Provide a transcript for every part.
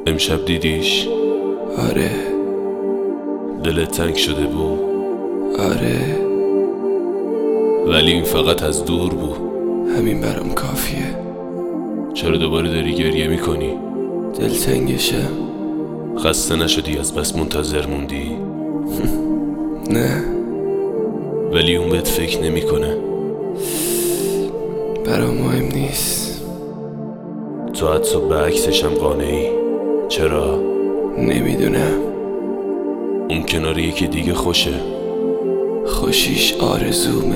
امشب دیدیش؟ آره. دلت تنگ شده بود؟ آره، ولی این فقط از دور بود. همین برام کافیه. چرا دوباره داری گریه میکنی؟ دلتنگشم. خسته نشدی از بس منتظر موندی؟ نه، ولی اون بهت فکر نمیکنه. برام مهم نیست. تو حتی به عکسشم قانعی. چرا؟ نمیدونم. اون کنار یکی دیگه خوشه. خوشیش آرزومه.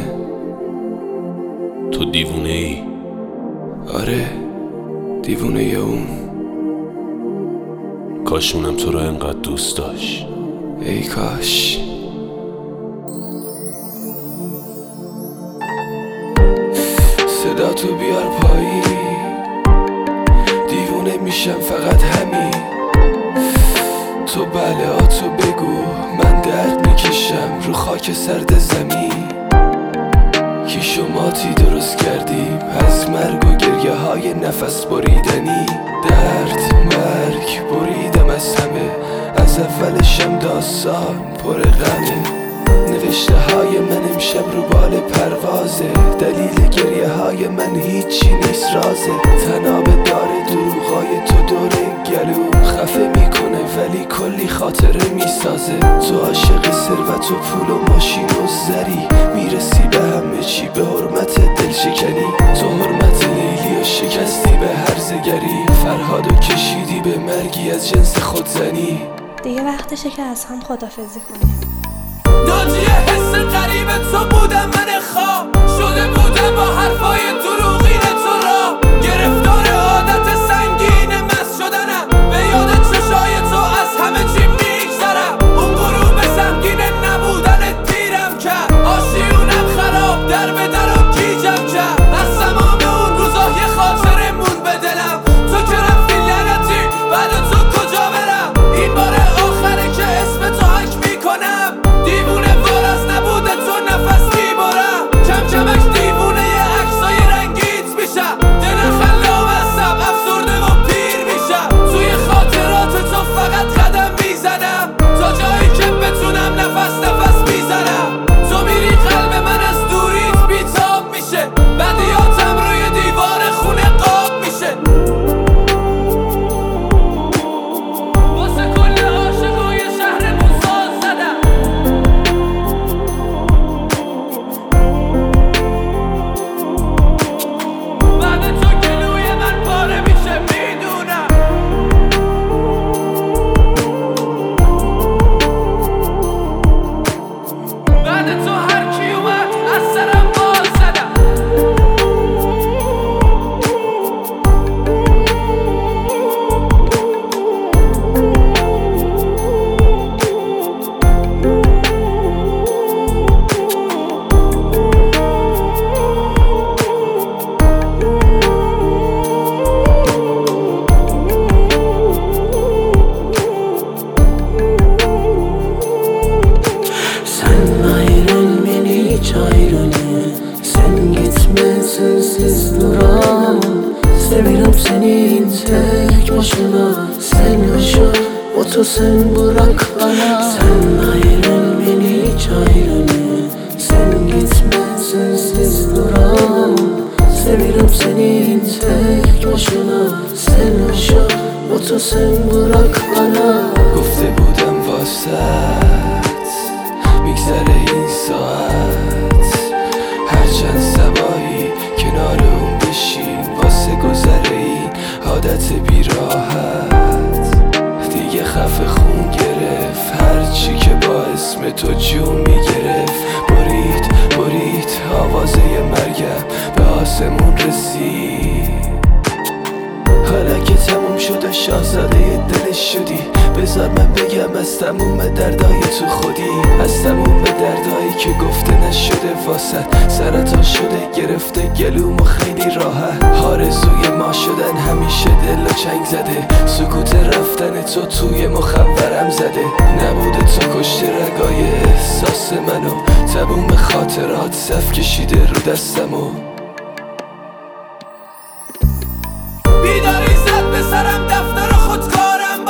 تو دیوونه ای. آره، دیوونه یا اون. کاشونم تو رو انقدر دوست داشت. ای کاش. صدا تو بیار پایین، دیوونه میشم فقط همین. تو بله تو بگو، من درد میکشم رو خاک سرد زمین. کی شماتی درست کردیم از مرگ و گریه های نفس بریدنی. درد مرگ بریدم از همه، از اولشم داستان پر غمه. نوشته های من امشب رو بال پروازه، دلیل گریه های من هیچی نیست رازه. تناب داره دروغای تو دور گلو خفه میکنه ولی کلی خاطره میسازه. تو عاشق ثروت و پول و ماشین و زری، میرسی به همه چی به حرمت دل شکنی. تو حرمت لیلی و شکستی به هرزگری، فرهادو کشیدی به مرگی از جنس خودزنی. دیگه وقتشه که از هم خدافزی کنیم. ناجیه حس غریب تو بودم، من خواب شده بودم با حرفای دروغین تو را. گرفتار عادت سنگین مست شدنم، به یاد چشای تو از همه چی میگذرم. اون غروب سنگین نبودن دیرم کرد، آشیونم خراب در به در و گیجم کرد. از تمام اون روزا یه خاطره مون به دلم، تو که رفتی لعنتی بعد تو کجا برم. این بار آخره که اسم تو حک میکنم، دیوونه وار از نبوده تو نفس میبرم. کم کمش دیوونه یه عکسای رنگیت میشم، دل خلام هستم افسرده و پیر میشم. توی خاطرات تو فقط قدم میزنم، تا جایی که بتونم نفس میزنم. تو میری قلب من از دوریت بیتاب میشه، بدیاتم روی دیوار خونه قاب میشه. واسه کل عاشقای شهرمون ساز زدم. بعد تو گلوی من پاره میشه میدونم. بعد تو هر کی اومد از سرم باز زدم. Sen gitme sensiz duramam. Seviyorum seni tek başına. Sen yaşa otur sen bırak bana. Sen ayrıl beni hiç ayrılma. Sen gitme sensiz duramam. Seviyorum seni tek başına. Sen yaşa otur sen bırak bana. گفته بودم واسط میگذره این ساعت، هرچند سبایی کنار اون بشین واسه گذره این عادت بیراحت. دیگه خفه خون گرفت هرچی که با اسم تو جون میگرفت. برید آوازه مرگم به آسمون رسید. حالا که تموم شده شاهزاده دلش شدی، بذار من بگم از تموم دردای تو خودی. از تموم دردایی که گفته نشده واسد، سرطان شده گرفته گلوم و خیلی راحت. آرزوی ما شدن همیشه دل و چنگ زده، سکوت رفتن تو توی مخورم زده. نبوده تو کشته رگای احساس منو، تموم خاطرات صف کشیده رو دستمو. بیداری زد به سرم دفتر خودکارم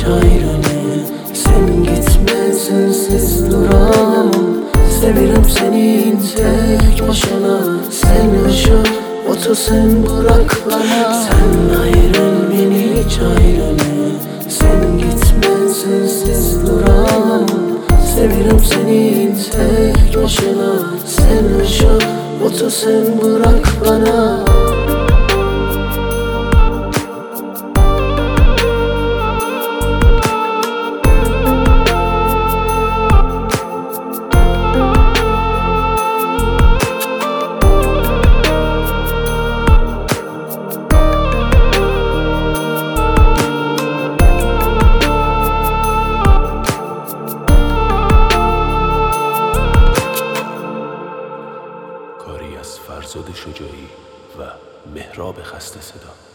ayrılır. Sen gitme sensiz duramam. Severim senin tek başına. Sen yaşa, otur sen bırak bana. Sen ayrıl beni hiç ayrılır. Sen gitme sensiz duramam. Severim senin tek başına. Sen yaşa, otur sen bırak bana. کاری از فرزاد شجاعی و مهراب خسته صدا.